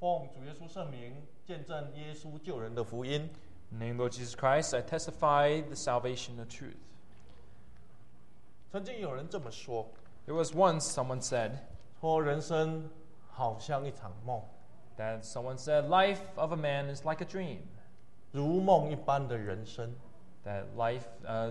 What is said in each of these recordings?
奉主耶稣圣名，见证耶稣救人的福音。 In the name of Lord Jesus Christ, I testify the salvation of truth. 曾经有人这么说， There was once someone said 说人生好像一场梦， that someone said life of a man is like a dream. 如梦一般的人生。 That life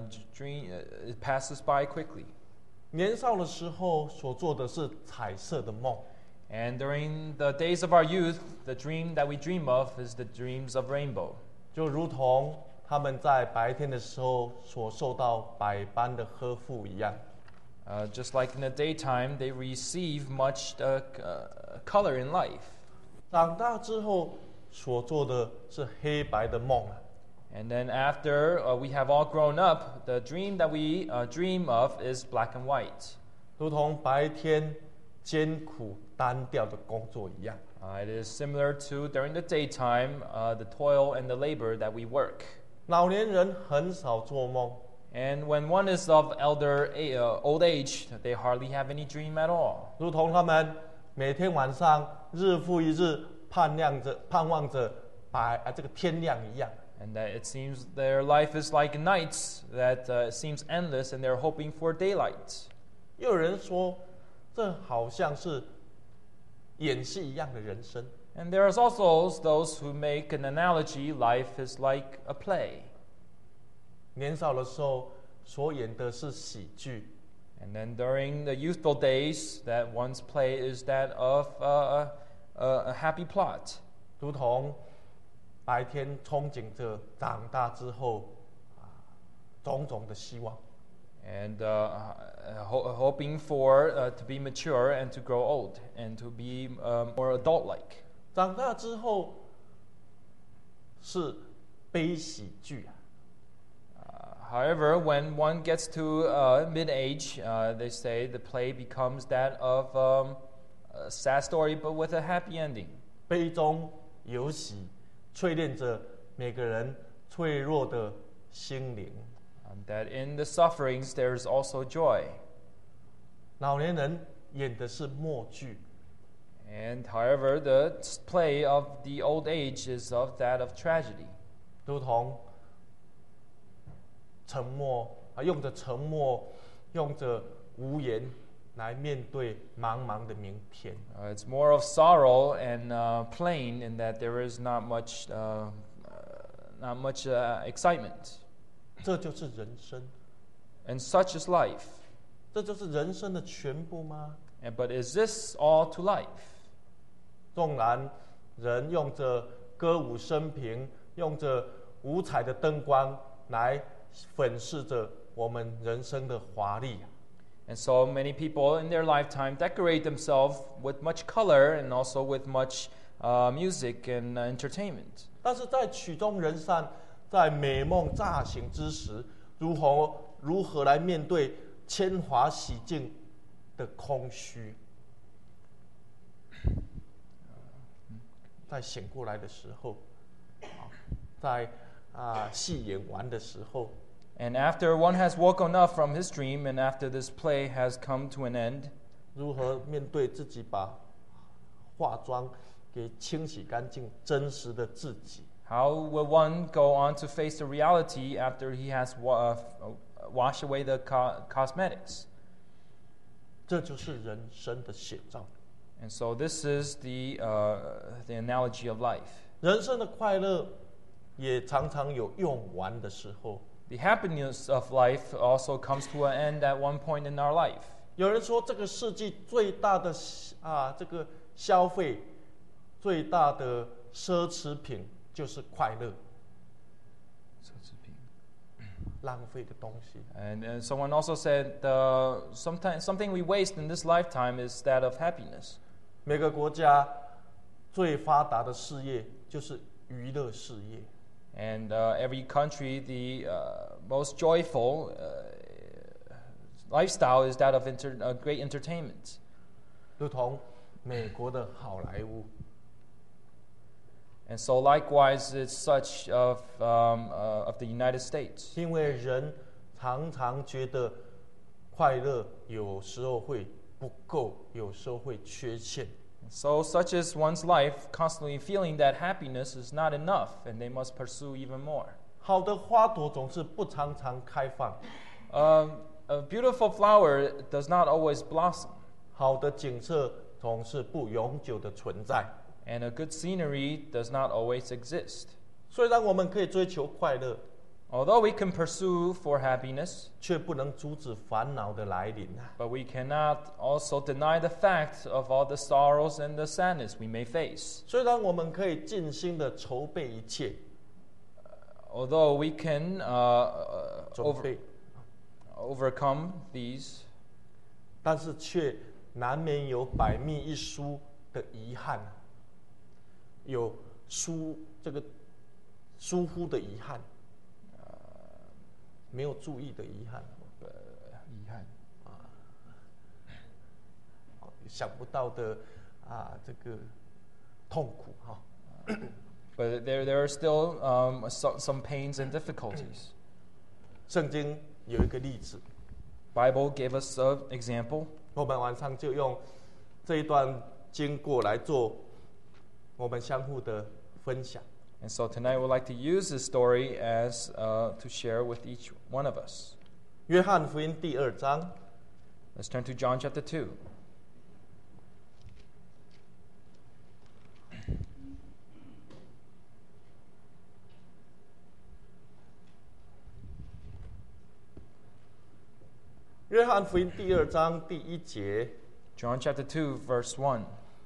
it passes by quickly. 年少的时候所做的是彩色的梦， And during the days of our youth, the dream that we dream of is the dreams of rainbow. 就如同他们在白天的时候所受到百般的呵护一样。 Just like in the daytime, they receive much color in life. 长大之后所做的是黑白的梦了。 And then after we have all grown up, the dream that we dream of is black and white. 如同白天艰苦单调的工作一样。 It is similar to during the daytime, the toil and the labor that we work. 老年人很少做梦， And when one is of old age, they hardly have any dream at all. 如同他们每天晚上日复一日盼望着这个天亮一样。 And that it seems their life is like nights that seems endless, and they're hoping for daylight. 又有人说，这好像是演戏一样的人生。 And there's also those who make an analogy: life is like a play. 年少的时候所演的是喜剧， And then during the youthful days, that one's play is that of a happy plot. 如同白天憧憬着长大之后种种的希望。 And hoping for to be mature and to grow old and to be more adult-like. 长大之后是悲喜剧啊。 However, when one gets to mid-age, they say the play becomes that of a sad story, but with a happy ending. 悲中有喜，淬炼着每个人脆弱的心灵。 That in the sufferings there is also joy. 老年人演的是默剧， And however, the play of the old age is of that of tragedy. 如同沉默用着沉默，用着无言来面对茫茫的明天。 It's more of sorrow and plain in that there is not much excitement. 这就是人生， And such is life. 这就是人生的全部吗？ But is this all to life? 纵然人用着歌舞升平，用着五彩的灯光来粉饰着我们人生的华丽。 And so many people in their lifetime decorate themselves with much color and also with much music and entertainment. 但是在曲终人散，在美梦乍醒之时，如何来面对铅华洗尽的空虚？在醒过来的时候，在戏演完的时候， And after one has woken up from his dream and after this play has come to an end, 如何面对自己，把化妆给清洗干净，真实的自己？ how will one go on to face the reality after he has washed away the cosmetics? 这就是人生的写照。 And so this is the analogy of life. 人生的快乐也常常有用完的时候。 The happiness of life also comes to an end at one point in our life. 有人说，这个世纪最大的这个消费，最大的奢侈品就是快乐，浪费的东西。 And someone also said something we waste in this lifetime is that of happiness. 每个国家最发达的事业就是娱乐事业。 And every country, the most joyful lifestyle is that of great entertainment. 如同美国的好莱坞， And so likewise, it's such of the United States. 因为人常常觉得快乐有时候会不够，有时候会缺陷。 So such is one's life, constantly feeling that happiness is not enough and they must pursue even more. 好的花朵总是不常常开放， A beautiful flower does not always blossom, 好的景色总是不永久的存在。 and a good scenery does not always exist. 虽然我们可以追求快乐， Although we can pursue for happiness, 却不能阻止烦恼的来临啊！ but we cannot also deny the fact of all the sorrows and the sadness we may face. 虽然我们可以尽心的筹备一切， Although we can 准备， overcome these, 但是却难免有百密一疏的遗憾，有这个疏忽的遗憾，没有注意的遗憾，想不到的这个痛苦哈。 but there are still some pains and difficulties. 圣经有一个例子， Bible gave us an example. 我们晚上就用这一段经过来做我们相互的分享。 And so tonight we'd like to use this story as to share with each one of us. 约翰福音第2章 Let's turn to John chapter 2. 约翰福音第2章第1节， John chapter 2, verse 1.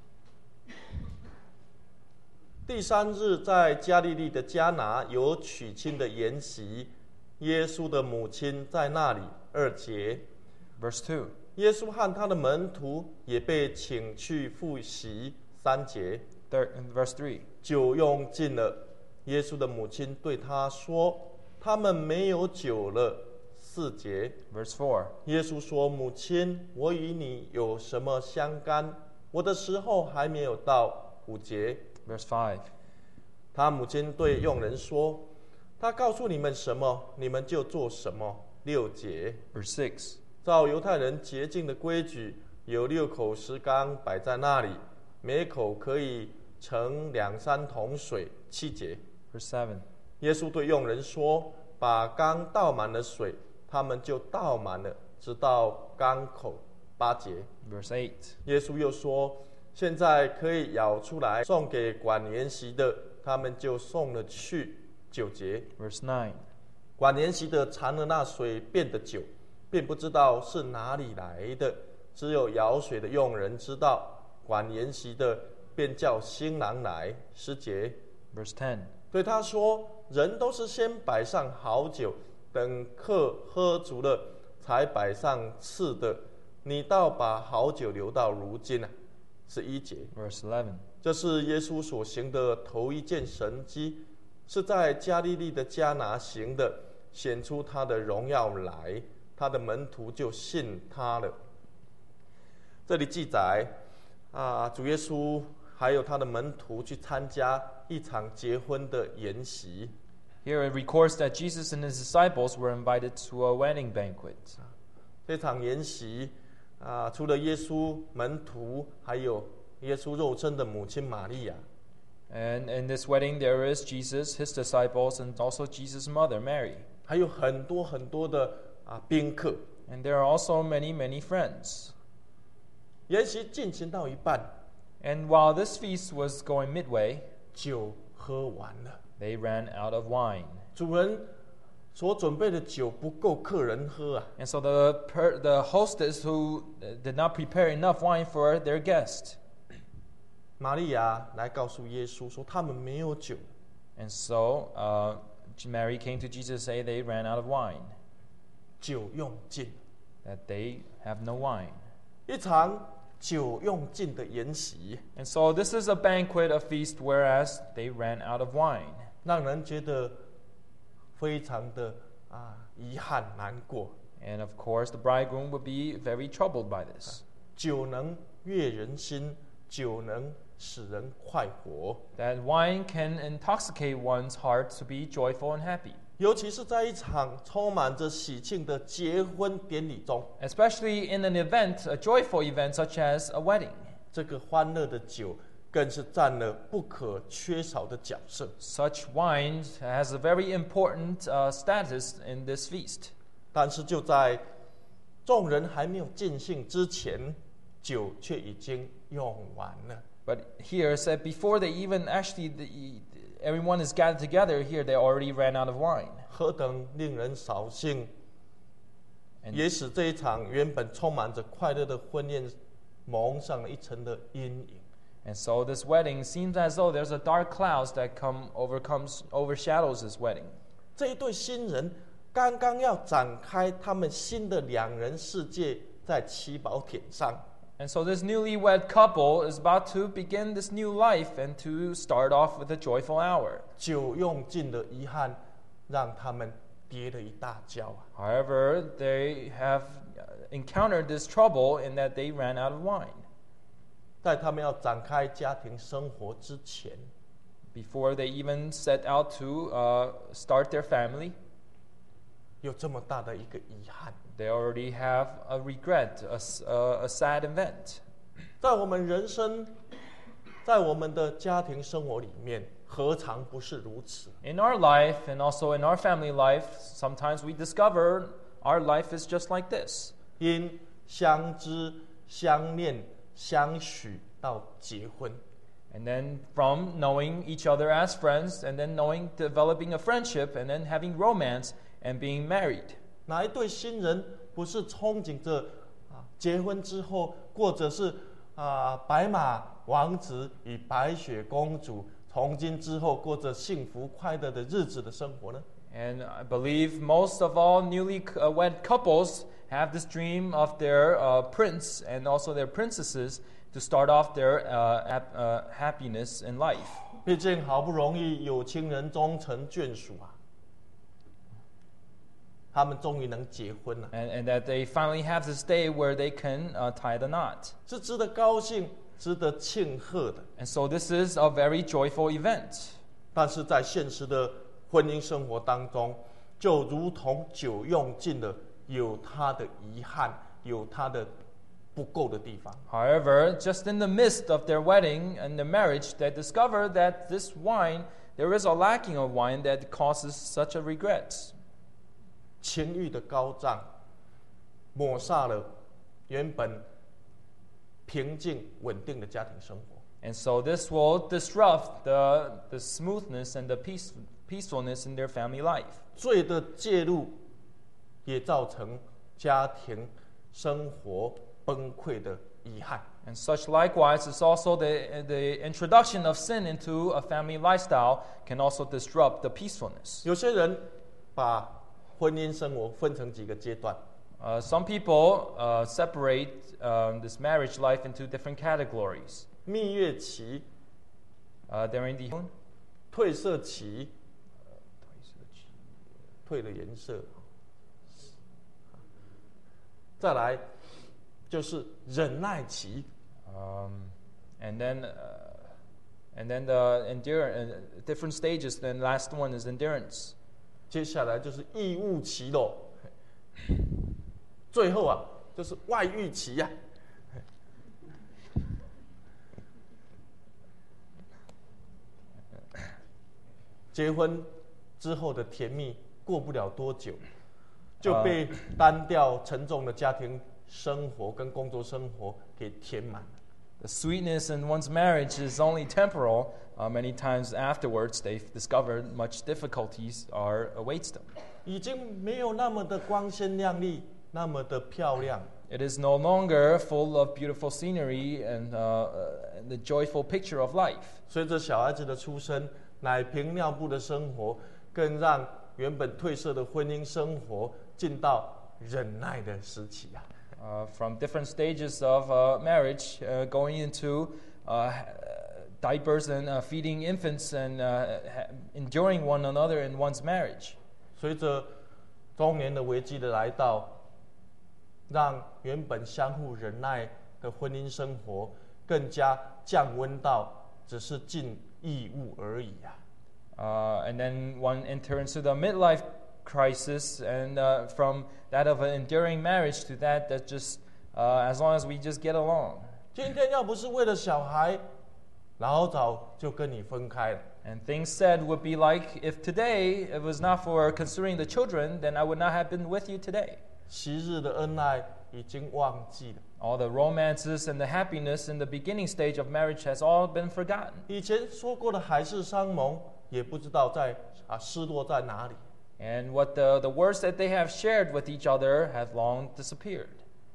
第3日，在加利利的迦拿有娶亲的筵席，耶稣的母亲在那里。2节， Verse 2. 耶稣和他的门徒也被请去赴席。3节， Verse 3. 酒用尽了，耶稣的母亲对他说：“他们没有酒了。”4节， Verse 4. 耶稣说：“母亲，我与你有什么相干？我的时候还没有到。”5节， Verse 5. 他母亲对佣人说：“他告诉你们什么，你们就做什么。”6节， Verse 6. 照犹太人洁净的规矩，有6口石缸摆在那里，每口可以盛2-3桶水。7节， Verse 7. 耶稣对佣人说：“把缸倒满了水。”他们就倒满了，直到缸口。8节， Verse 8. 耶稣又说：“现在可以舀出来送给管筵席的。”他们就送了去。9节， Verse 9. 管筵席的尝了那水变的酒，并不知道是哪里来的，只有舀水的佣人知道。管筵席的便叫新郎来。10节， Verse 10. 对他说：“人都是先摆上好酒，等客喝足了，才摆上次的。你倒把好酒留到如今啊。”11节， Verse 11. 这是耶稣所行的头一件神迹，是在加利利的迦拿行的，显出他的荣耀来，他的门徒就信他了。这里记载主耶稣还有他的门徒去参加一场结婚的筵席。 Here it records that Jesus and his disciples were invited to a wedding banquet. 这场筵席除了耶稣门徒，还有耶稣肉身的母亲玛利亚。 And in this wedding there is Jesus, his disciples, and also Jesus' mother, Mary. 还有很多很多的宾客。 And there are also many, many friends. 筵席进行到一半， And while this feast was going midway, 酒喝完了， they ran out of wine. 主人所准备的酒不够客人喝啊。 And so the hostess who did not prepare enough wine for their guest. 玛利亚来告诉耶稣说，他们没有酒。 And so Mary came to Jesus to say they ran out of wine, 酒用尽， that they have no wine. 一场酒用尽的筵席， And so this is a banquet, a feast, whereas they ran out of wine. 让人觉得非常的遗憾难过。 And of course, the bridegroom would be very troubled by this. 酒能悦人心，酒能使人快活， That wine can intoxicate one's heart to be joyful and happy, 尤其是在一场充满着喜庆的结婚典礼中， especially in an event, a joyful event such as a wedding. 这个欢乐的酒更是占了不可缺少的角色。 Such wine has a very important status in this feast. 但是就在众人还没有尽兴之前，酒却已经用完了。 But here said before they even everyone is gathered together here, they already ran out of wine. 何等令人扫兴，也使这一场原本充满着快乐的婚宴蒙上了一层的阴影。 And so this wedding seems as though there's a dark cloud that overshadows this wedding. 这一对新人刚刚要展开他们新的两人世界，在七宝田上。 And so this newlywed couple is about to begin this new life and to start off with a joyful hour. 酒用尽的遗憾，让他们跌了一大跤啊！ However, they have encountered this trouble in that they ran out of wine. 在他们要展开家庭生活之前， Before they even set out to start their family, 有这么大的一个遗憾。 they already have a regret, a sad event. 在我们人生，在我们的家庭生活里面，何尝不是如此？ In our life and also in our family life, sometimes we discover our life is just like this. 因相知、相恋、相许到结婚， And then from knowing each other as friends, and then developing a friendship, and then having romance and being married. 哪一对新人不是憧憬着结婚之后过着是白马王子与白雪公主，从今之后过着幸福快乐的日子的生活呢？ And I believe most of all newly-wed couples have this dream of their prince and also their princesses to start off their happiness in life. 毕竟好不容易有情人终成眷属啊，他们终于能结婚了， And that they finally have this day where they can tie the knot. 是值得高兴、值得庆贺的。 And so this is a very joyful event. 但是在现实的婚姻生活当中，就如同酒用尽了，有它的遗憾，有它的不够的地方。 However, just in the midst of their wedding and the marriage, they discover that this wine, there is a lacking of wine that causes such a regret. 情欲的高涨，抹煞了原本平静稳定的家庭生活。 And so this will disrupt the smoothness and the peacefulness in their family life. 罪的介入，也造成家庭生活崩溃的遗憾。 And such likewise is also the introduction of sin into a family lifestyle can also disrupt the peacefulness. 有些人把婚姻生活分成几个阶段， Some people separate this marriage life into different categories. 蜜月期、 During the 褪色期，褪了颜色，再来就是忍耐期， and then the different stages. Then last one is endurance. 接下来就是义务期喽，最后就是外遇期呀。结婚之后的甜蜜过不了多久，就被单调沉重的家庭生活跟工作生活给填满了。 The sweetness in one's marriage is only temporal. Many times afterwards, they've discovered much difficulties awaits them. 已经没有那么的光鲜亮丽，那么的漂亮。 It is no longer full of beautiful scenery and the joyful picture of life. 随着小孩子的出生，奶瓶尿布的生活，更让原本褪色的婚姻生活进到忍耐的时期啊。 From different stages of marriage, going into diapers and feeding infants and enduring one another in one's marriage. 随着中年的危机的来到，让原本相互忍耐的婚姻生活更加降温到只是尽义务而已啊。 And then one enters into the midlife crisis, and from that of an enduring marriage to that just as long as we just get along. 今天要不是为了小孩，老早就跟你分开了。 And things said would be like, if today it was not for considering the children, then I would not have been with you today. 昔日的恩爱已经忘记了， All the romances and the happiness in the beginning stage of marriage has all been forgotten. 以前说过的海誓山盟，也不知道失落在哪里。 And what the words that they have shared with each other have long disappeared.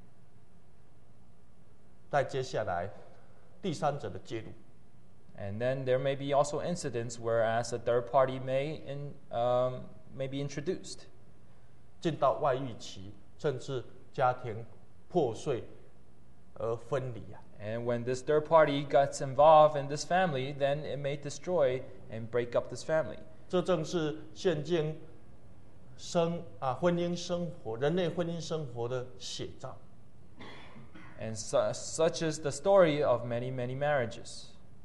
再接下来，第三者的介入， And then there may be also incidents whereas a third party may be introduced. 进到外遇期，甚至家庭破碎而分离啊。 And when this third party gets involved in this family, then it may destroy and break up this family. 这正是现今婚姻生活、人类婚姻生活的写照。 And such is the story of many, many marriages.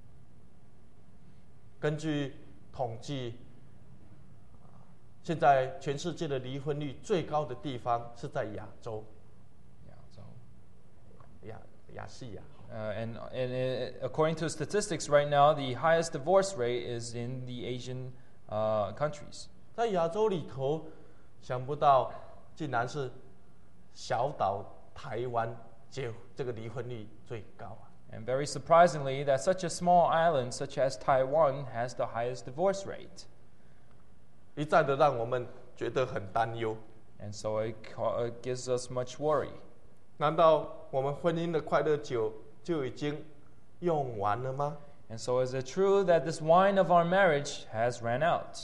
根据统计，现在全世界的离婚率最高的地方是在亚洲， 亚细亚。 And according to statistics right now, the highest divorce rate is in the Asian countries. 在亚洲里头，想不到竟然是小岛台湾这个离婚率最高啊！ And very surprisingly, that such a small island such as Taiwan has the highest divorce rate. 一再的让我们觉得很担忧。 And so it gives us much worry. 难道我们婚姻的快乐酒就已经用完了吗？ And so is it true that this wine of our marriage has ran out?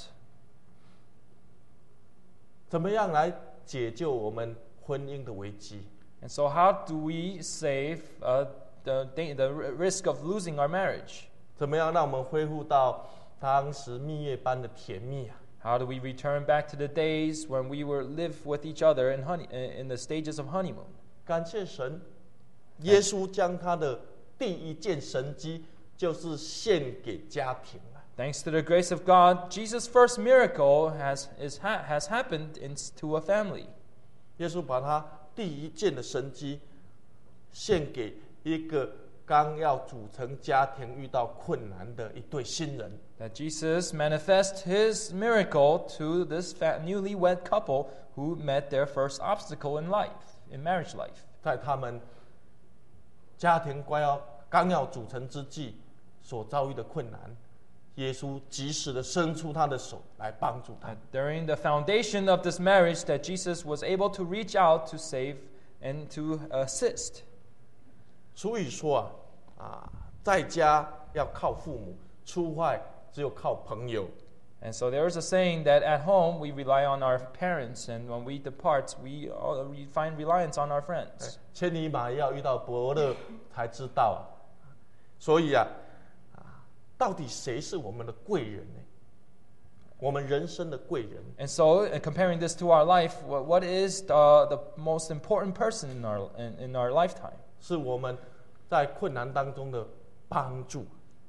怎么样来解救我们婚姻的危机？ And so how do we save the risk of losing our marriage? 怎么样让我们恢复到当时蜜月般的甜蜜啊？ How do we return back to the days when we were live with each other in the stages of honeymoon? 感谢神，耶稣将他的第一件神迹就是献给家庭了。 Thanks to the grace of God, Jesus' first miracle has happened to a family. 耶稣把他第一件的神迹献给一个刚要组成家庭遇到困难的一对新人。 That Jesus manifests his miracle to this newlywed couple who met their first obstacle in marriage life. 在他们家庭刚要组成之际所遭遇的困难，耶稣及时的伸出他的手来帮助他。 During the foundation of this marriage, that Jesus was able to reach out to save and to assist. 所以说在家要靠父母，出外只有靠朋友。 And so there is a saying that at home we rely on our parents, and when we depart, we find reliance on our friends. 千里马要遇到伯乐才知道所以到底谁是我们的贵人呢？我们人生的贵人。 And so, comparing this to our life, what is the most important person in our lifetime? 是我们在困难当中的帮助。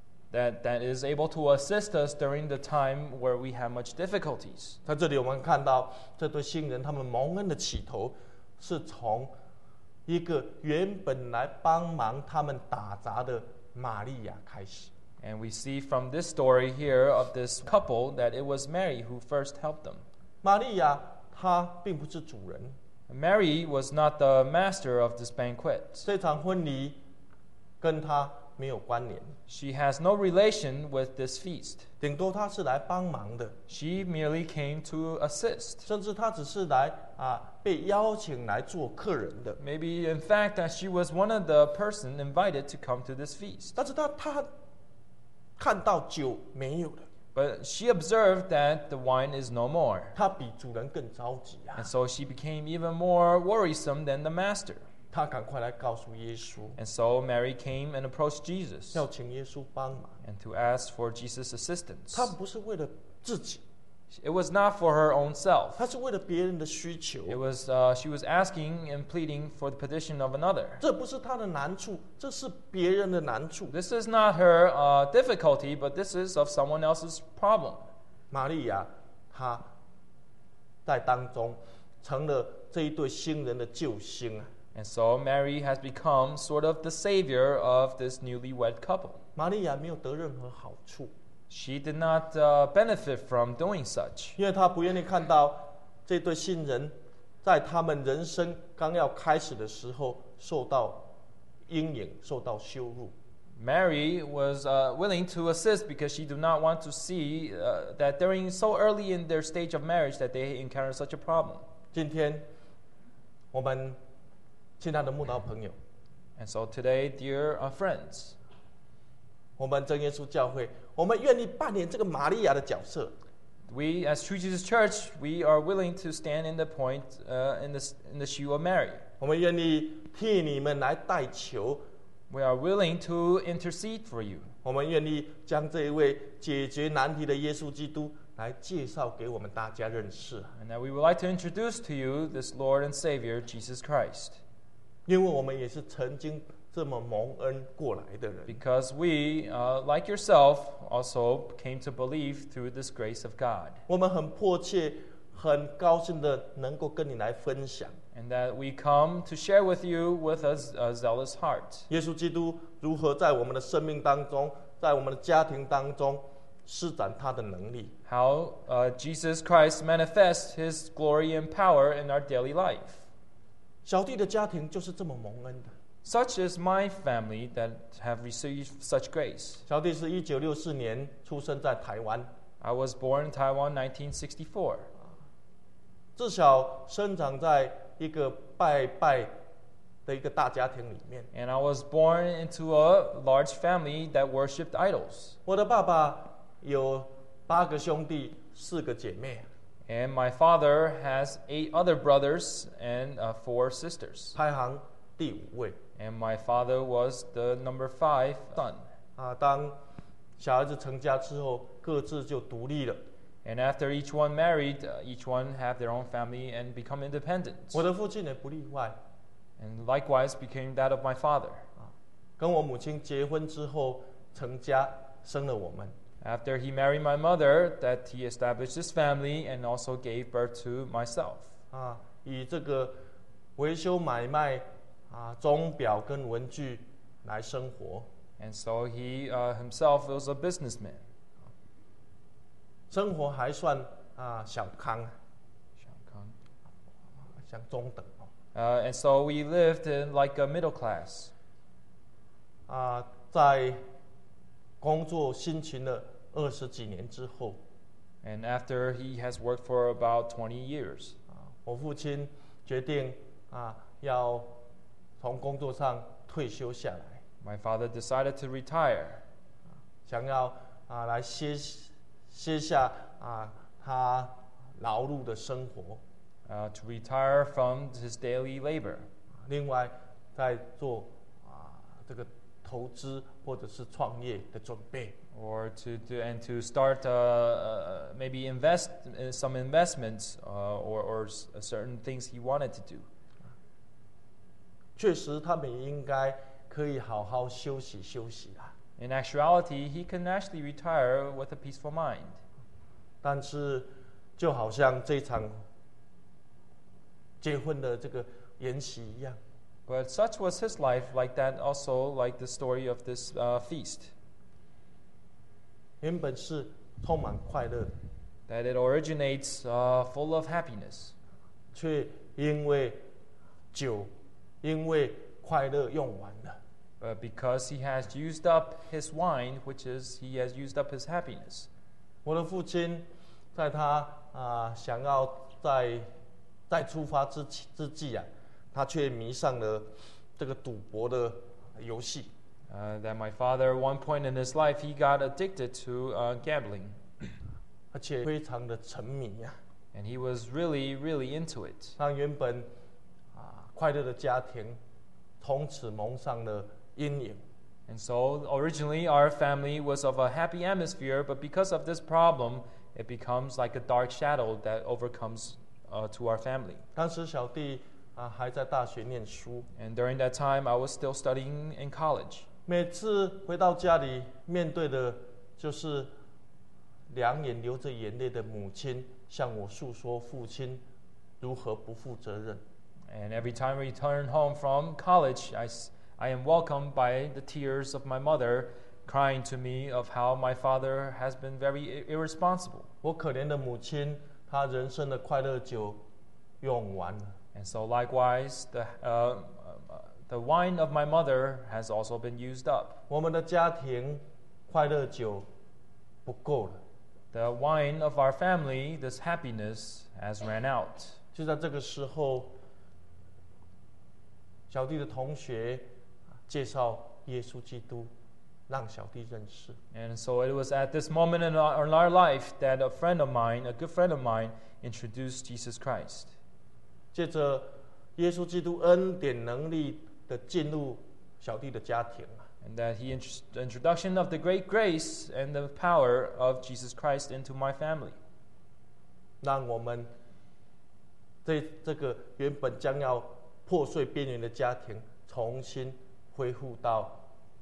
That is able to assist us during the time where we have much difficulties. 在这里，我们看到这对新人他们蒙恩的起头，是从一个原本来帮忙他们打杂的玛利亚开始。 And we see from this story here of this couple that it was Mary who first helped them. 玛利亚她并不是主人， Mary was not the master of this banquet. 这场婚礼跟她没有关联， She has no relation with this feast. 顶多她是来帮忙的， She merely came to assist. 甚至她只是来被邀请来做客人的。 Maybe in fact that she was one of the person invited to come to this feast. 但是她看到酒没有了， But she observed that the wine is no more. 她比主人更着急 And so she became even more worrisome than the master. 她赶快来告诉耶稣， And so Mary came and approached Jesus 要请耶稣帮忙。 and to ask for Jesus' assistance. 她不是为了自己， It was not for her own self. 她是为了别人的需求。 It was she was asking and pleading for the petition of another. 这不是她的难处，这是别人的难处。 This is not her difficulty, but this is of someone else's problem. 玛利亚，她在当中成了这一对新人的救星啊！ And so Mary has become sort of the savior of this newlywed couple. 玛利亚没有得任何好处， She did not benefit from doing such 因为她不愿意看到这对新人在他们人生刚要开始的时候受到阴影、受到羞辱。 Mary was willing to assist because she did not want to see that during so early in their stage of marriage that they encounter such a problem. 今天，我们亲爱的慕道朋友， And so today, dear friends, 我们真耶稣教会，我们愿意扮演这个玛利亚的角色。 we as True Jesus Church, we are willing to stand in the point in the shoe of Mary. 我们愿意替你们来代求， We are willing to intercede for you. 我们愿意将这一位解决难题的耶稣基督来介绍给我们大家认识。 And that we would like to introduce to you this Lord and Savior, Jesus Christ. 因为我们也是曾经这么蒙恩过来的人， Because we, like yourself, also came to believe through this grace of God. 我们很迫切、很高兴的能够跟你来分享 And that we come to share with you with a zealous heart. 耶稣基督如何在我们的生命当中，在我们的家庭当中施展他的能力。 How Jesus Christ manifests His glory and power in our daily life. 小弟的家庭就是这么蒙恩的。 Such is my family that have received such grace. 小弟是1964年出生在台湾， I was born in Taiwan 1964. 自小生长在一个拜拜的一个大家庭里面。 And I was born into a large family that worshipped idols. 我的爸爸有8个兄弟，4个姐妹， And my father has 8 other brothers and 4 sisters. 排行第5位。 And my father was the number 5 son. 当小孩子成家之后，各自就独立了。 And after each one married, each one have their own family and become independent. 我的父亲也不例外。 And likewise became that of my father. 跟我母亲结婚之后成家，生了我们。 After he married my mother, that he established his family and also gave birth to myself. 以这个维修买卖钟表跟文具来生活， And so he himself was a businessman. 生活还算小康，像中等。 And so we lived in like a middle class. 在工作辛勤了20几年之后， And after he has worked for about 20 years, 我父亲决定要从工作上退休下来， my father decided to retire. 想要来歇下他劳碌的生活， To retire from his daily labor. 另外在做这个投资或者是创业的准备。 Or to start maybe invest in some investments or certain things he wanted to do. 确实，他们也应该可以好好休息休息啦。 In actuality, he can actually retire with a peaceful mind. 但是，就好像这场结婚的这个筵席一样， But such was his life, like that also like the story of this feast. 原本是充满快乐的， That it originates full of happiness. 却因为酒，因为快乐用完了， But because he has used up his wine, which is he has used up his happiness. 我的父亲在他想要再出发之际他却迷上了这个赌博的游戏。 That my father, at one point in his life, he got addicted to gambling. 而且非常的沉迷 And he was really, really into it. 让原本快乐的家庭从此蒙上了阴影。 And so originally our family was of a happy atmosphere, but because of this problem, it becomes like a dark shadow that overcomes to our family. 当时小弟还在大学念书， And during that time, I was still studying in college. 每次回到家里，面对的就是两眼流着眼泪的母亲向我诉说父亲如何不负责任。 And every time I return home from college, I am welcomed by the tears of my mother, crying to me of how my father has been very irresponsible. 我可怜的母亲，她人生的快乐酒用完了。 And so likewise, the wine of my mother has also been used up. 我们的家庭快乐酒不够了。 The wine of our family, this happiness, has ran out. 就在这个时候，小弟的同学介绍耶稣基督，让小弟认识。 And so it was at this moment in our life that a friend of mine, a good friend of mine, introduced Jesus Christ. 借着耶稣基督恩典能力的进入小弟的家庭啊， And that the introduction of the great grace and the power of Jesus Christ into my family. 让我们这个原本将要破碎边缘的家庭，重新恢复到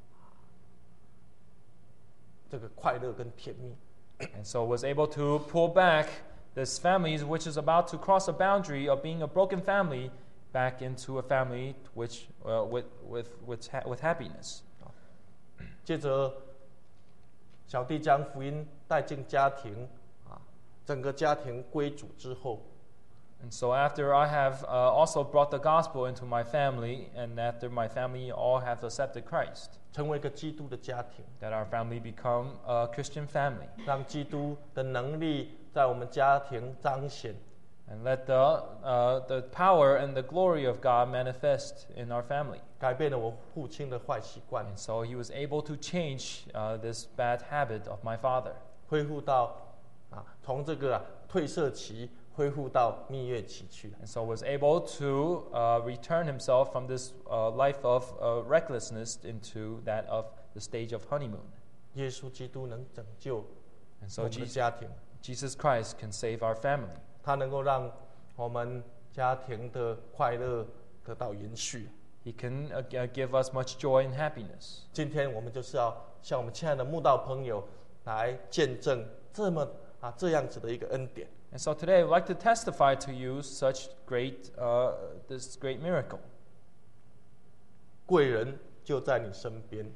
这个快乐跟甜蜜。 And so was able to pull back this family, which is about to cross a boundary of being a broken family, back into a family which with happiness. 接着，小弟将福音带进家庭啊，整个家庭归主之后， And so after I have also brought the gospel into my family, and after my family all have accepted Christ, 成为一个基督的家庭， that our family become a Christian family, 让基督的能力在我们家庭彰显。 and let the power and the glory of God manifest in our family. 改变了我父亲的坏习惯， And so he was able to change this bad habit of my father. 恢复到从这个褪色期恢复到蜜月期去了。 And so was able to return himself from this life of recklessness into that of the stage of honeymoon. 耶稣基督能拯救 And 我 so 们的家庭， Jesus Christ can save our family. 他能够让我们家庭的快乐得到延续。 He can give us much joy and happiness. 今天我们就是要向我们亲爱的慕道朋友来见证这样子的一个恩典。 And so today I would like to testify to you such this great miracle. 贵人就在你身边，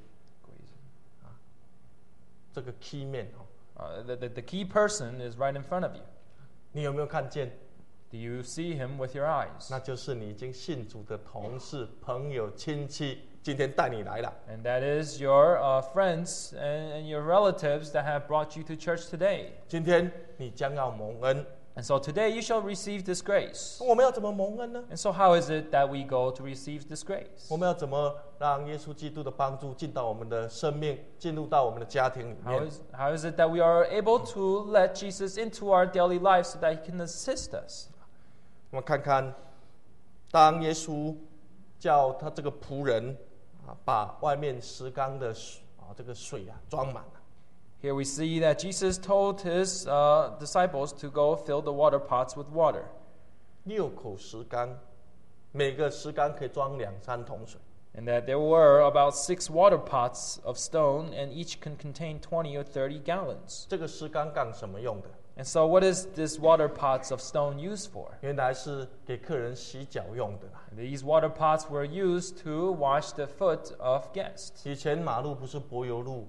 这个 key man The key person is right in front of you. 你有没有看见？ Do you see him with your eyes? 那就是你已经信主的同事、朋友、亲戚，今天带你来了。 And that is your friends and your relatives that have brought you to church today. 今天你将要蒙恩， And so today you shall receive this grace. 我们要怎么蒙恩呢？ And so how is it that we go to receive this grace? 我们要怎么让耶稣基督的帮助进到我们的生命，进入到我们的家庭里面？ How is it that we are able to let Jesus into our daily life so that he can assist us? 我们看看，当耶稣叫他这个仆人把外面石缸的这个水装满了。 Here we see that Jesus told his disciples to go fill the water pots with water. 6口石缸，每个石缸可以装2-3桶水。 And that there were about 6 water pots of stone, and each can contain 20 or 30 gallons. 这个石缸干什么用的？ And so what is this water pots of stone used for? 原来是给客人洗脚用的啦。 These water pots were used to wash the foot of guests. 以前马路不是柏油路，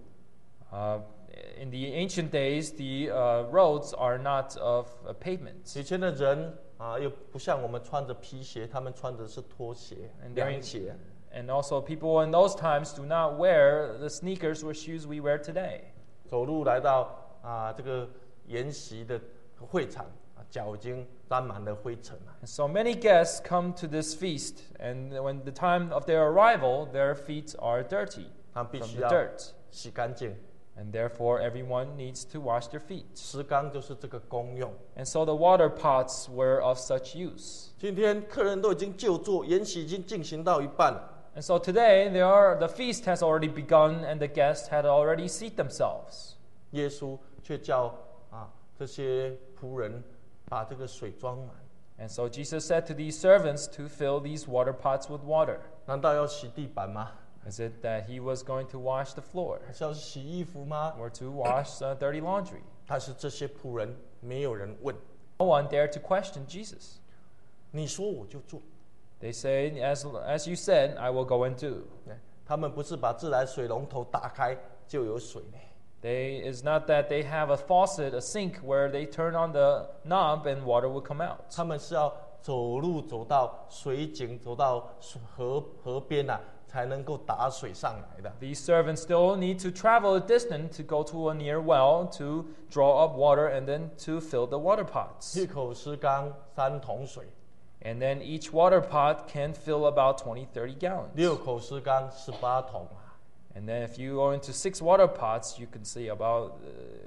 In the ancient days, the roads are not of pavement. 以前的人又不像我们穿着皮鞋，他们穿的是拖鞋、凉鞋。 And also, people in those times do not wear the sneakers or shoes we wear today. 走路来到这个筵席的会场，脚已经沾满了灰尘了。 And so many guests come to this feast, and when the time of their arrival, their feet are dirty 他们必 from 须 the 要 dirt. 洗干净。 And therefore, everyone needs to wash their feet. 石缸就是这个功用。 And so the water pots were of such use. 今天客人都已经就座，筵席已经进行到一半了。 And so today, the feast has already begun, and the guests had already seated themselves. 耶稣却叫这些仆人把这个水装满。 And so Jesus said to these servants to fill these water pots with water. 难道要洗地板吗？ Is it that he was going to wash the floor 还是要洗衣服吗？ or to wash dirty laundry? 但是这些仆人没有人问， No one dared to question Jesus. 你说我就做。 They say, as you said, I will go and do. 他们不是把自来水龙头打开就有水呢。 It's not that they have a faucet, a sink, where they turn on the knob and water will come out. 他们是要走路走到水井，走到河边啊，才能够打水上来的。 These servants still need to travel a distance to go to a near well to draw up water and then to fill the water pots. 一口石缸3桶水， And then each water pot can fill about 20, 30 gallons. 6口石缸18桶啊。 And then if you go into 6 water pots, you can see about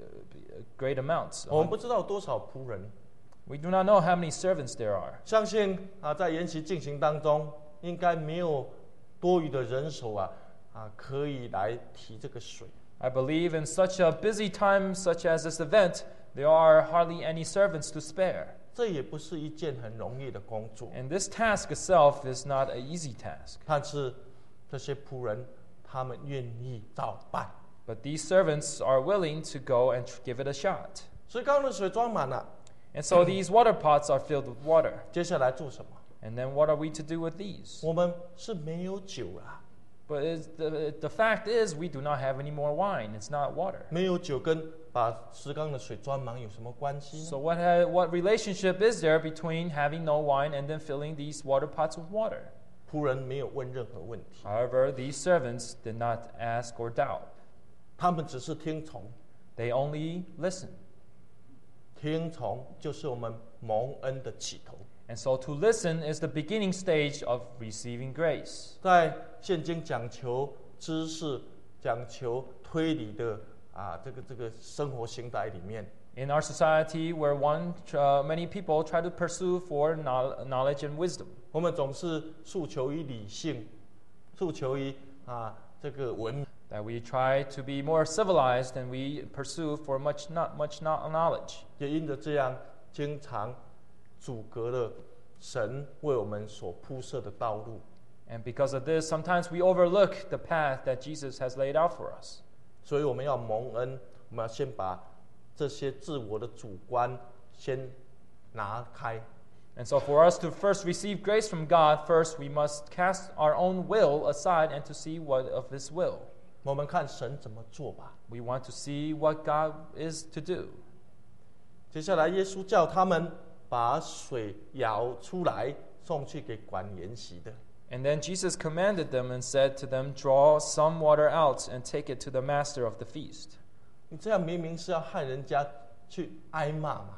great amounts. 我们不知道多少仆人， We do not know how many servants there are. 相信啊，在研习进行当中，应该没有多余的人手啊，可以来提这个水。 I believe in such a busy time such as this event, there are hardly any servants to spare. 这也不是一件很容易的工作， And this task itself is not an easy task. 但是这些仆人他们愿意照办。 But these servants are willing to go and give it a shot. 水缸的水装满了， And so these water pots are filled with water. 接下来做什么？ And then what are we to do with these? 我们是没有酒啦， But the fact is, we do not have any more wine. It's not water. 没有酒跟把石缸的水装满有什么关系呢？ So what relationship is there between having no wine and then filling these water pots with water? 仆人没有问任何问题， However, these servants did not ask or doubt. 他们只是听从。 They only listened. 听从就是我们蒙恩的起头。 And so to listen is the beginning stage of receiving grace. 在现今讲求知识、讲求推理的这个生活形态里面， In our society, where many people try to pursue for knowledge and wisdom, 我们总是诉求于理性，诉求于这个文明。 that we try to be more civilized and we pursue for not much knowledge. 也因着这样，经常阻隔了神为我们所铺设的道路。 And because of this, sometimes we overlook the path that Jesus has laid out for us. 所以我们要蒙恩，我们要先把这些自我的主观先拿开。 And so for us to first receive grace from God, first we must cast our own will aside and to see what of His will. 我们看神怎么做吧。 We want to see what God is to do. 接下来，耶稣叫他们把水舀出来，送去给管筵席的。 And then Jesus commanded them and said to them, draw some water out and take it to the master of the feast. 你这样明明是要害人家去挨骂嘛。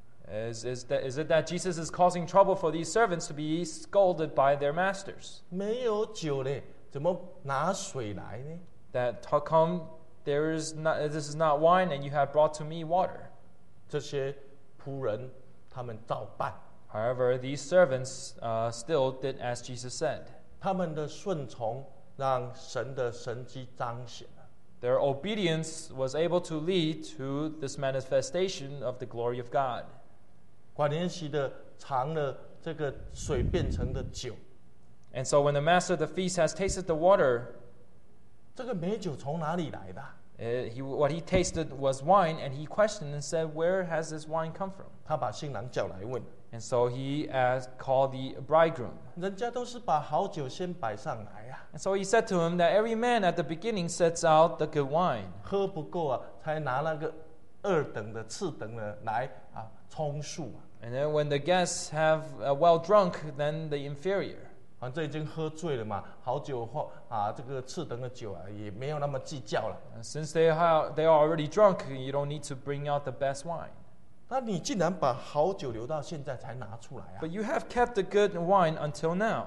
Is it that Jesus is causing trouble for these servants to be scolded by their masters? 没有酒嘞，怎么拿水来呢？ That how come this is not wine and you have brought to me water? 这些仆人他们照办， However, these servants still did as Jesus said. 他们的顺从让神的神迹彰显了。 Their obedience was able to lead to this manifestation of the glory of God. 管筵席的尝了这个水变成的酒， And so when the master of the feast has tasted the water, 这个美酒从哪里来的？ what he tasted was wine, and he questioned and said, where has this wine come from? 他把新郎叫来问， And so he called the bridegroom. 人家都是把好酒先摆上来啊， And so he said to him that every man at the beginning sets out the good wine. 喝不够啊，才拿那个二等的、次等的来充数啊。 And then when the guests have well drunk, then the inferior. 反正已经喝醉了嘛，好酒后这个次等的酒也没有那么计较了。 Since they are already drunk, you don't need to bring out the best wine. 那你竟然把好酒留到现在才拿出来啊？ But you have kept the good wine until now.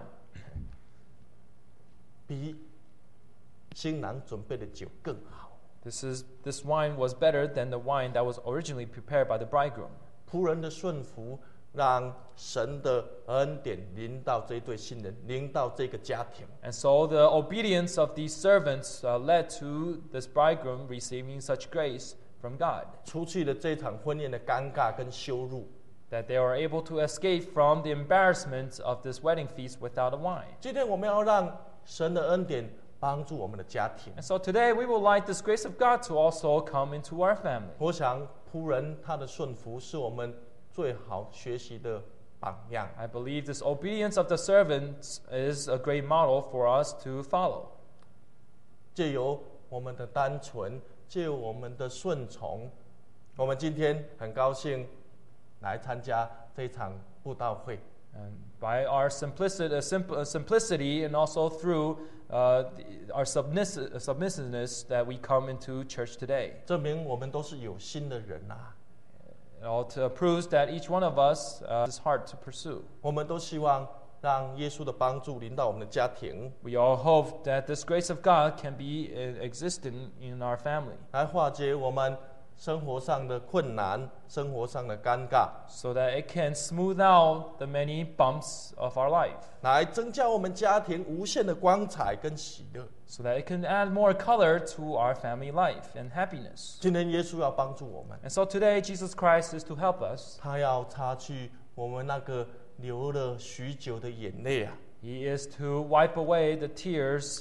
比新郎准备的酒更好。 This wine was better than the wine that was originally prepared by the bridegroom. 仆人的顺服，让神的恩典临到这对新人，临到这个家庭。 And so the obedience of these servants led to this bridegroom receiving such grace from God, 除去了这场婚宴的尴尬跟羞辱。 that they were able to escape from the embarrassment of this wedding feast without a wine. 今天我们要让神的恩典帮助我们的家庭。 And so today we will like this grace of God to also come into our family. 我想仆人他的顺服是我们最好学习的榜样。 I believe this obedience of the servants is a great model for us to follow. 借由我们的单纯，借由我们的顺从，我们今天很高兴来参加这场布道会。 And by our simplicity and also through our submissiveness that we come into church today. 证明我们都是有心的人啊， It all proves that each one of us is hard to pursue. 我们都希望让耶稣的帮助临到我们的家庭， We all hope that this grace of God can be existent in our family, 来化解我们生活上的困难、生活上的尴尬， so that it can smooth out the many bumps of our life, 来增加我们家庭无限的光彩跟喜乐。 so that it can add more color to our family life and happiness. 今天耶稣要帮助我们， And so today, Jesus Christ is to help us. 他要擦去我们那个流了许久的眼泪啊！ He is to wipe away the tears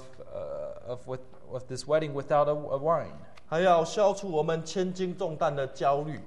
of this wedding without a wine. 还要消除我们千斤重担的焦虑，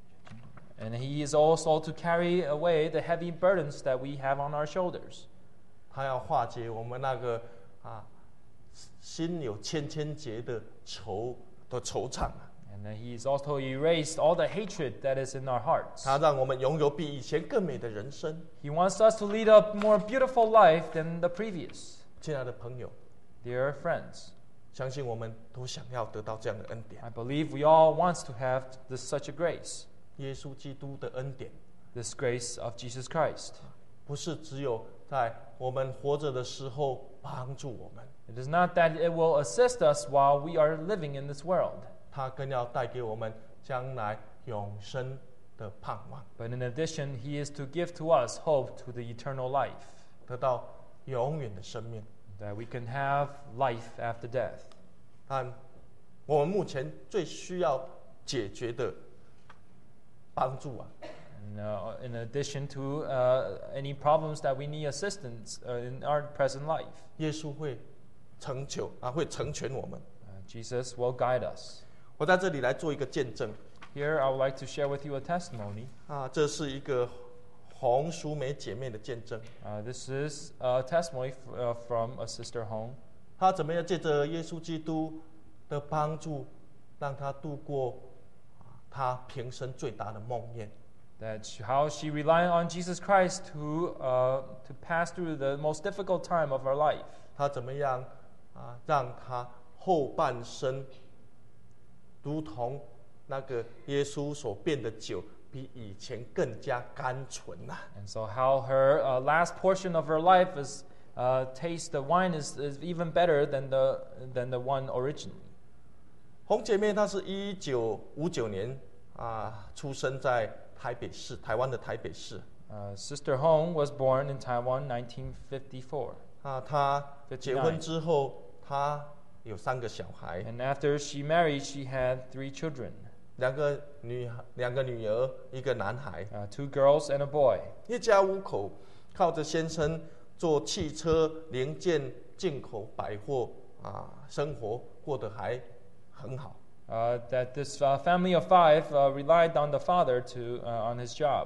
And He is also to carry away the heavy burdens that we have on our shoulders. 他要化解我们那个心有千结的惆怅啊！ And He is also erased all the hatred that is in our hearts. 他让我们拥有比以前更美的人生。 He wants us to lead a more beautiful life than the previous. 亲爱的朋友， Dear friends, 相信我们都想要得到这样的恩典， I believe we all want to have such a grace, 耶稣基督的恩典， this grace of Jesus Christ. 不是只有在我们活着的时候帮助我们， It is not that it will assist us while we are living in this world, 他更要带给我们将来永生的盼望， but in addition, He is to give to us hope to the eternal life, 得到永远的生命。 that we can have life after death. 但我们目前最需要解决的帮助啊， And, in addition to any problems that we need assistance in our present life, 耶稣会会成全我们。 Jesus will guide us. 我在这里来做一个见证 Here, I would like to share with you a testimony. 啊，这是一个红淑梅姐妹的见证。 This is a testimony from a sister home. 她怎么样借着耶稣基督的帮助，让她度过她平生最大的梦魇。 How she relied on Jesus Christ to pass through the most difficult time of her life. 她怎么样让她后半生如同那个耶稣所变的酒，比以前更加甘醇呐、 And so, how her last portion of her life is taste the wine is even better than the one originally. 红姐妹她是1959年出生在台湾的台北市。 Sister Hong was born in Taiwan, 1954. 她结婚之后，她有3个小孩， And after she married, she had 3 children, 2个女儿，1个男孩， 2 girls and a boy. 一家5口，靠着先生做汽车零件进口百货生活过得还很好。 That this family of 5 relied on the father on his job.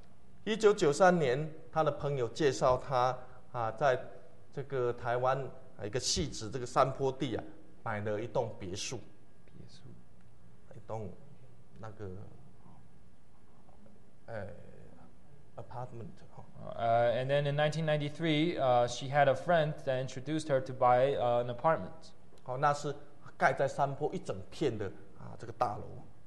1993年，他的朋友介绍他在这个台湾一个汐止这个山坡地买了一栋别墅，一栋那个apartment。 And then in 1993, she had a friend that introduced her to buy an apartment. 那是盖在山坡一整片的这个大楼。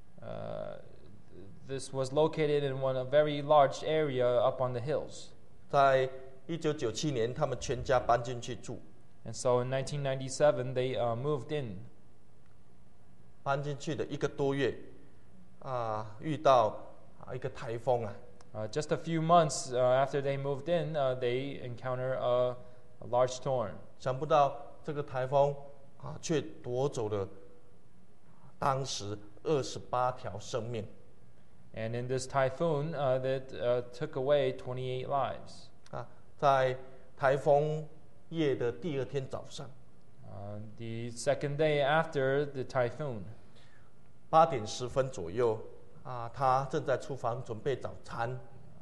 This was located in a very large area up on the hills. 在1997年，他们全家搬进去住。 And so in 1997, they moved in. 搬进去的1个多月，遇到一个台风 Just a few months after they moved in, they encountered a large storm. 想不到这个台风却夺走了当时28条生命。 And in this typhoon, that took away 28 lives. 在台风夜的第2天早上 ，the second day after the typhoon, 8点10分左右，他正在厨房准备早餐。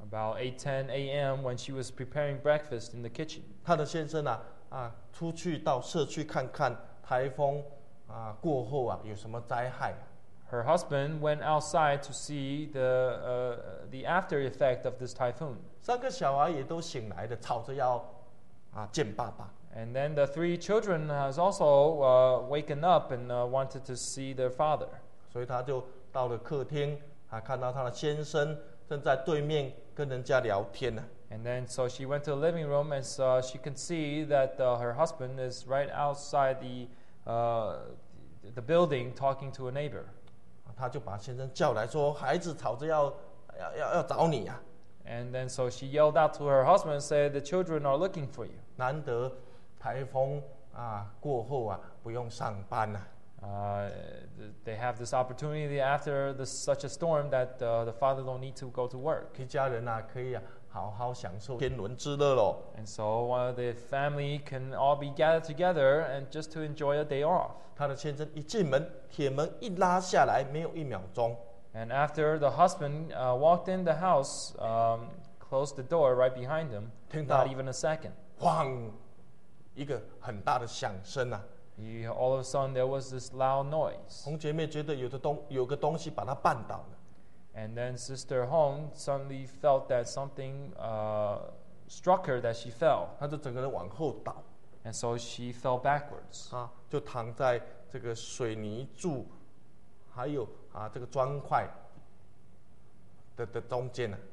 About 8:10 a.m. when she was preparing breakfast in the kitchen. 她的先生出去到社区看看台风过后有什么灾害。 Her husband went outside to see the after effect of this typhoon. 3个小孩也都醒来的，吵着要见爸爸。 And then the 3 children has also waken up and wanted to see their father. 所以他就到了客厅看到他的先生正在对面跟人家聊天呢。 And then so she went to the living room and she could see that her husband is right outside the building talking to a neighbor. 他就把先生叫来说：“孩子吵着要找你呀。” And then so she yelled out to her husband and said, "The children are looking for you." 难得台风过后不用上班了。 They have this opportunity after such a storm that the father don't need to go to work. 一家人可以好好享受天伦之乐喽。 And so the family can all be gathered together and just to enjoy a day off. 他的先生一进门，铁门一拉下来，没有1秒钟， And after the husband walked in the house, closed the door right behind him, 听到 not even a second. 哐，一个很大的响声 All of a sudden there was this loud noise. 红姐妹觉得有个东西把她绊倒了， And then Sister Hong suddenly felt that something struck her, that she fell. 她就整个人往后倒 And so she fell backwards. 就躺在这个水泥柱还有这个砖块的中间呢。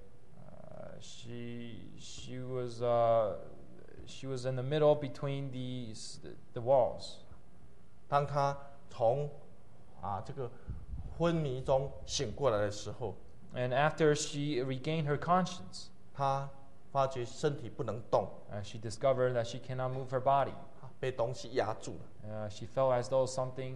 She was in the middle between the walls. 当她从这个昏迷中醒过来的时候， And after she regained her conscience, 她发觉身体不能动， she discovered that she cannot move her body. 被东西压住了。 She felt as though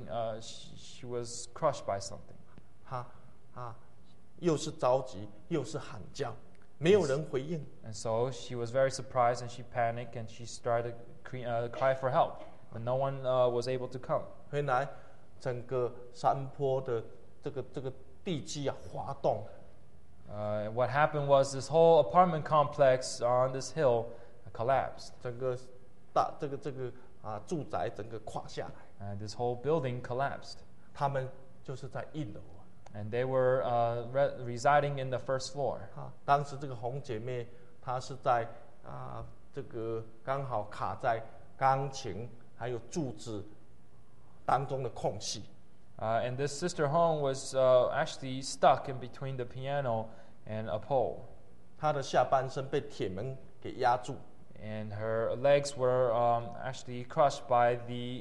she was crushed by something. 她又是着急又是喊叫，没有人回应。 And so she was very surprised and she panicked and she started cry for help. But no one was able to come. 原来整个山坡的这个地基滑动， What happened was this whole apartment complex on this hill collapsed. 整个这个住宅整个垮下来。 This whole building collapsed. 他们就是在1楼 And they were residing in the first floor. 当时这个红姐妹她是在这个刚好卡在钢琴还有柱子当中的空隙。 And this Sister Hong was actually stuck in between the piano and a pole. 她的下半身被铁门给压住， And her legs were actually crushed by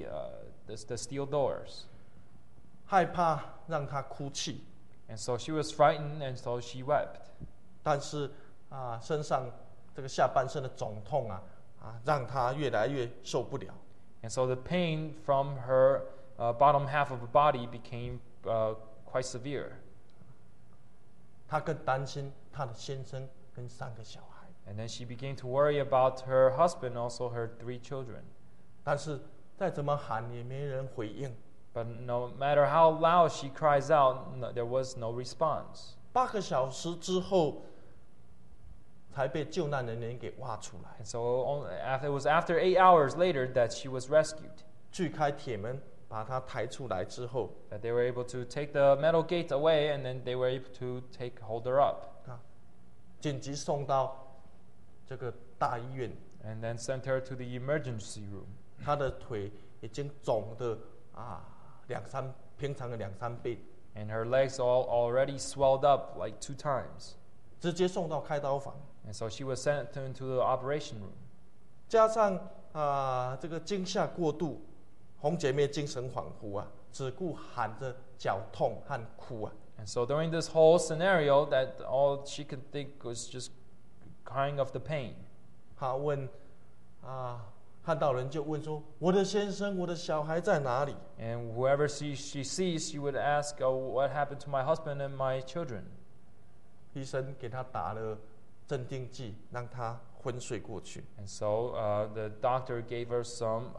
the steel doors. 害怕让她哭泣， And so she was frightened, and so she wept. 但是身上这个下半身的肿痛让她越来越受不了。 And so the pain from her bottom half of her body became quite severe. 她更担心她的先生跟3个小孩， And then she began to worry about her husband, also her 3 children. 但是再怎么喊也没人回应。 But no matter how loud she cries out, there was no response. 8个小时之后，才被救难人员给挖出来， And so it was after 8 hours later that she was rescued. 锯开铁门，把她抬出来之后， That they were able to take the metal gate away, and then they were able to hold her up. 紧急送到这个大医院。 And then sent her to the emergency room. 她的腿已经肿的平常的2-3倍， And her legs all already swelled up like 2 times. 直接送到开刀房。 And so she was sent into the operation room. 加上这个惊吓过度，红姐妹精神恍惚只顾喊着绞痛和哭 And so during this whole scenario, that all she could think was just crying of the pain. 她问看到人就问说：“我的先生，我的小孩在哪里？” And whoever she sees, she would ask, "What happened to my husband and my children?" 医生给她打了镇定剂，让她昏睡过去。 And so the doctor gave her some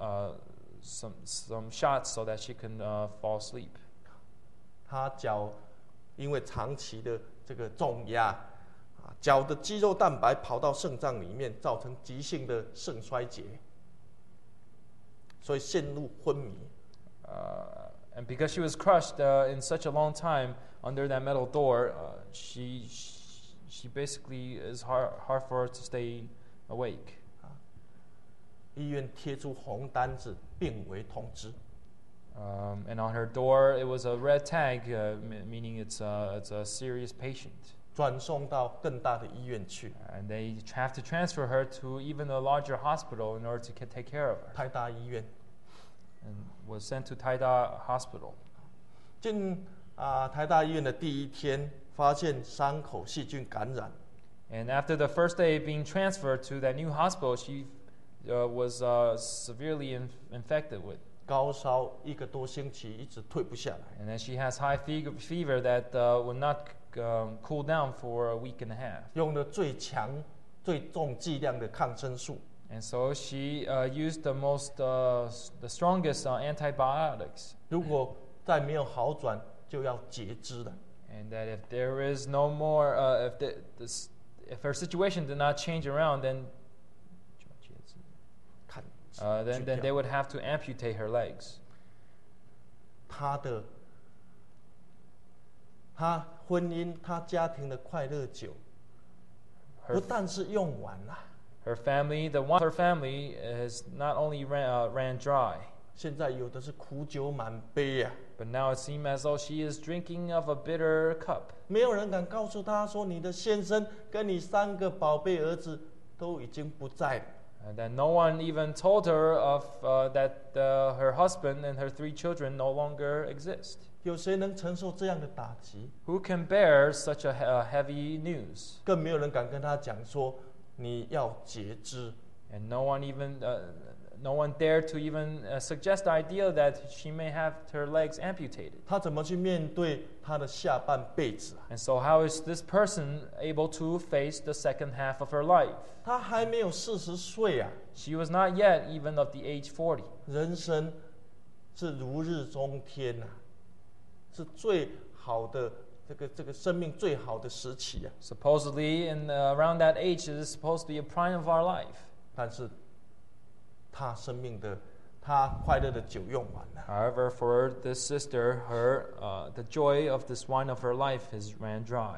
shots so that she can fall asleep. 她脚因为长期的这个重压脚的肌肉蛋白跑到肾脏里面，造成急性的肾衰竭，所以陷入昏迷。 And because she was crushed in such a long time under that metal door, she basically is hard for her to stay awake. 医院贴出红单子，病危通知。 And on her door, it was a red tag, meaning it's a serious patient. 转送到更大的医院去。 And they have to transfer her to even a larger hospital in order to take care of her. 台大医院 And was sent to Taida Hospital. 进台大医院的第一天，发现伤口细菌感染， And after the first day being transferred to that new hospital, she was severely infected with. 高烧1个多星期，一直退不下来。 And then she has high fever that will not cool down for a week and a half. 用了最强、最重剂量的抗生素， And so she used the strongest antibiotics. 如果再没有好转，就要截肢了。 And that if there is no more, if her situation did not change around, then 看 then they would have to amputate her legs. 他婚姻、他家庭的快乐酒，不但是用完了， Her family, the one of her family, has not only ran dry, 现在有的是苦酒满杯呀、 but now it seems as though she is drinking of a bitter cup. 没有人敢告诉他说，你的先生跟你3个宝贝儿子都已经不在了。 And then no one even told her of that her husband and her 3 children no longer exist. 有谁能承受这样的打击？ Who can bear such a heavy news? 更没有人敢跟他讲说，你要截肢。 And no one dared to even suggest the idea that she may have her legs amputated. 他怎么去面对他的下半辈子啊？ And so how is this person able to face the second half of her life? 他还没有40岁啊， She was not yet even of the age 40. 人生是如日中天啊，是最好的这个生命最好的时期啊。 Supposedly, around that age, it is supposed to be a prime of our life. 但是他生命的他快乐的酒用完了， However, for this sister, the joy of this wine of her life has ran dry.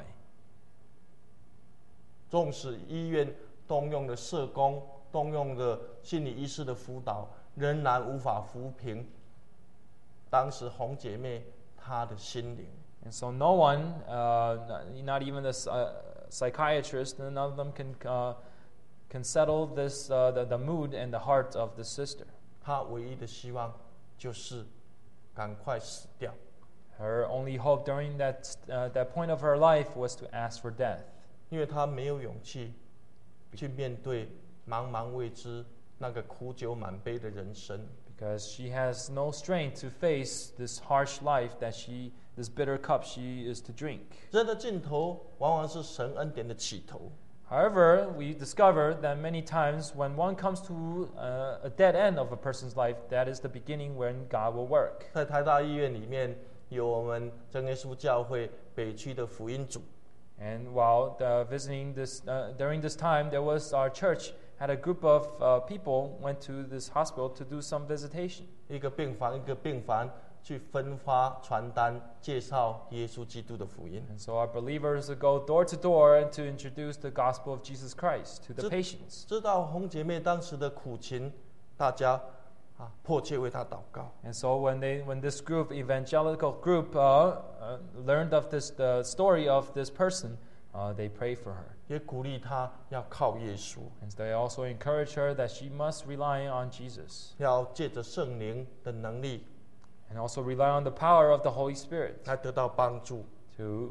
纵使医院动用了社工、动用了心理医师的辅导，仍然无法抚平当时红姐妹她的心灵。 And so no one, not even the psychiatrist, none of them can settle this the mood and the heart of the sister. 她唯一的希望就是赶快死掉。 Her only hope during that point of her life was to ask for death. 因为她没有勇气去面对茫茫未知那个苦酒满杯的人生。 Because she has no strength to face this harsh life this bitter cup she is to drink. 人的尽头往往是神恩典的起头。 However, we discover that many times when one comes to a dead end of a person's life, that is the beginning when God will work. 在台大医院里面，有我们真耶稣教会北区的福音组。 And while visiting during this time, there was our church had a group of people went to this hospital to do some visitation. 一个病房一个病房去分发传单，介绍耶稣基督的福音。 And so our believers would go door to door and to introduce the gospel of Jesus Christ to the patients. 知道红姐妹当时的苦情，大家迫切为她祷告。 And so when this evangelical group learned of the story of this person, they prayed for her. 也鼓励她要靠耶稣， And they also encouraged her that she must rely on Jesus. 要借着圣灵的能力 And also rely on the power of the Holy Spirit 来得到帮助。 to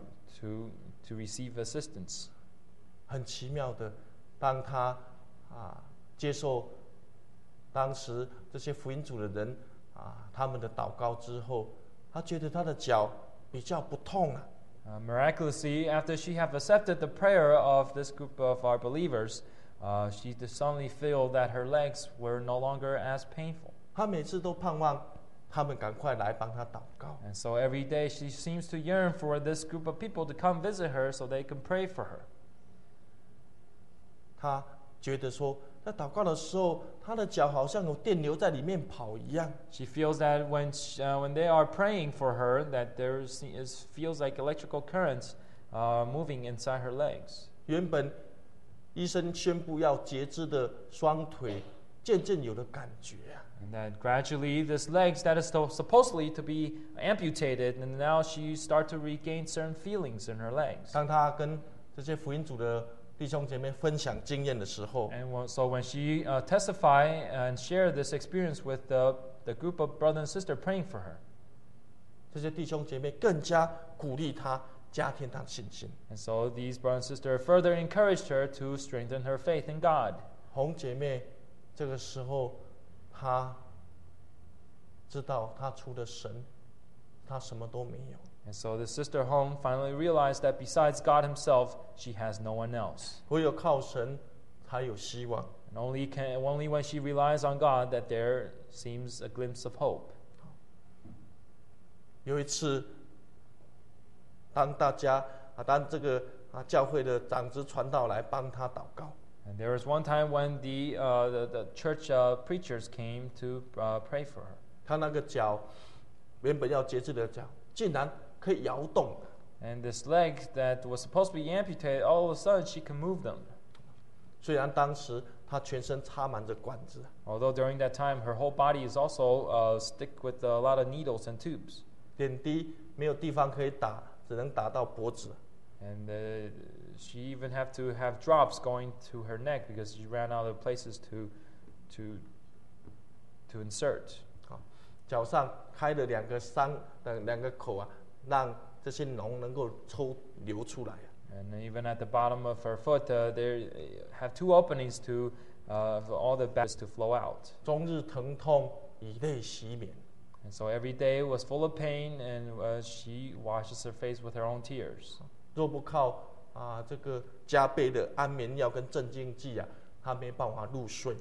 receive assistance. 很奇妙的，当她接受当时这些福音组的人他们的祷告之后，她觉得她的脚比较不痛了。 Miraculously, after she have accepted the prayer of this group of our believers, she suddenly feel that her legs were no longer as painful. 她每次都盼望他们赶快来帮她祷告。 And so every day she seems to yearn for this group of people to come visit her so they can pray for her. 他觉得说，在祷告的时候，他的脚好像有电流在里面跑一样。 She feels that when they are praying for her, that feels like electrical currents moving inside her legs. 原本医生宣布要截肢的双腿，渐渐有了感觉啊。 And that gradually, this legs that is supposedly to be amputated, and now she start to regain certain feelings in her legs. 当他跟这些福音组的弟兄姐妹分享经验的时候， And so when she testify and share this experience with the group of brother and sister praying for her, 这些弟兄姐妹更加鼓励他，加添他的信心。 and so these brother and sister further encouraged her to strengthen her faith in God. 红姐妹这个时候，她知道她除了神，她什么都没有。 And so the sister home finally realized that besides God Himself, she has no one else. 唯有靠神才有希望。 And only when she relies on God that there seems a glimpse of hope. 有一次，当这个教会的长子传道来帮她祷告， And there was one time when the church preachers came to pray for her. 她那个脚原本要截肢的脚，竟然可以摇动。 And this leg that was supposed to be amputated, all of a sudden she can move them. 虽然当时她全身插满着管子， Although during that time her whole body is also stick with a lot of needles and tubes. 点滴没有地方可以打，只能打到脖子。 And she even have to have drops going to her neck because she ran out of places to insert. 脚上开了两个口啊，让这些脓能够流出来。 And even at the bottom of her foot, they have two openings for all the bad to flow out. 终日疼痛，以泪洗面。 And so every day was full of pain, and she washes her face with her own tears. 若不靠这个加倍的安眠药跟镇静剂啊，她没办法入睡。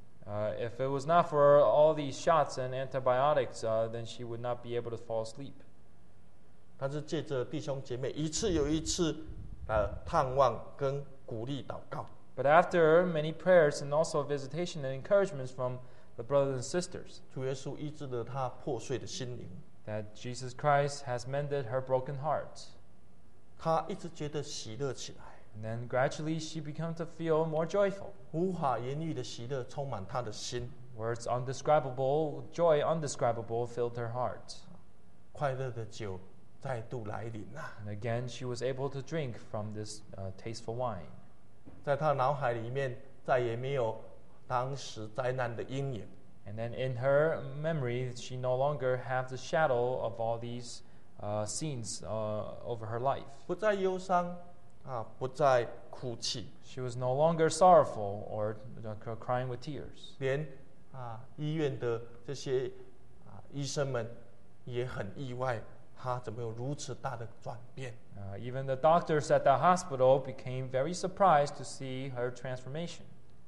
If it was not for all these shots and antibiotics, then she would not be able to fall asleep. 但是借着弟兄姐妹一次又一次探望跟鼓励祷告， But after many prayers and also visitation and encouragements from the brothers and sisters, 主耶稣医治了她破碎的心灵。 that Jesus Christ has mended her broken heart. 她一直觉得喜乐起来， And then gradually she began to feel more joyful. 无法言喻的喜乐充满她的心， Words undescribable, joy undescribable filled her heart. 快乐的酒再度来临啊！ And again, she was able to drink from this tasteful wine. 在她脑海里面再也没有当时灾难的阴影， And then in her memory, she no longer has the shadow of all these scenes over her life. 不再忧伤不再哭泣， She was no longer sorrowful or crying with tears. 连医院的这些医生们也很意外，她怎么有如此大的转变？ Even the doctors at the hospital became very surprised to see her transformation.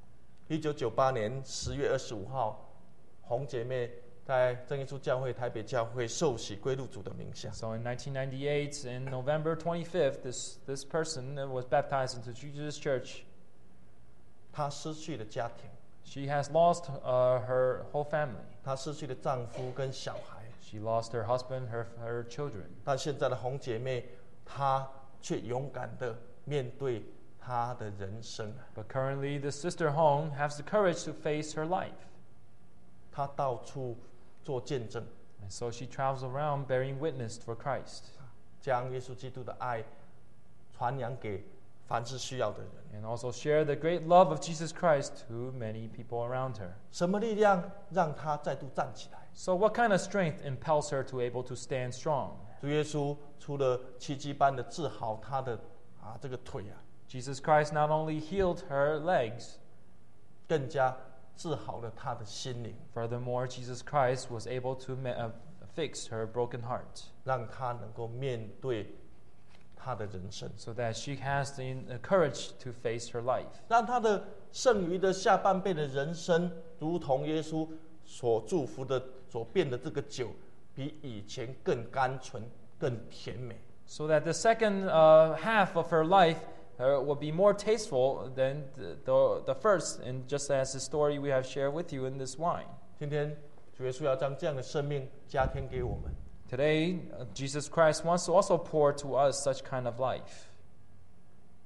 1998年10月25号，红姐妹在真耶稣教会台北教会受洗归入主的名下。 So in 1998, in November 25th, this person was baptized into Jesus Church. 她失去了家庭， She has lost her whole family. 她失去了丈夫跟小孩， She lost her husband, her children. 但现在的红姐妹，她却勇敢的面对她的人生。 But currently, the sister home has the courage to face her life. 她到处做见证， And so she travels around bearing witness for Christ. 将耶稣基督的爱传扬给凡是需要的人。 And also share the great love of Jesus Christ to many people around her. 什么力量让她再度站起来？ So what kind of strength impels her to able to stand strong? 主耶稣除了奇迹般的治好她的这个腿 Jesus Christ not only healed her legs, 更加治好了她的心灵， furthermore, Jesus Christ was able to fix her broken heart 让她能够面对她的人生， so that she has the courage to face her life. 让她的剩余的下半辈的人生，如同耶稣所祝福的、所变的这个酒，比以前更甘醇、更甜美。 So that the second half of her life will be more tasteful than the first. And just as the story we have shared with you in this wine. 今天主耶稣要将这样的生命加添给我们。 Today, Jesus Christ wants to also pour to us such kind of life.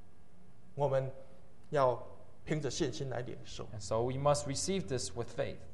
我们要凭着信心来领受。 And so we must receive this with faith.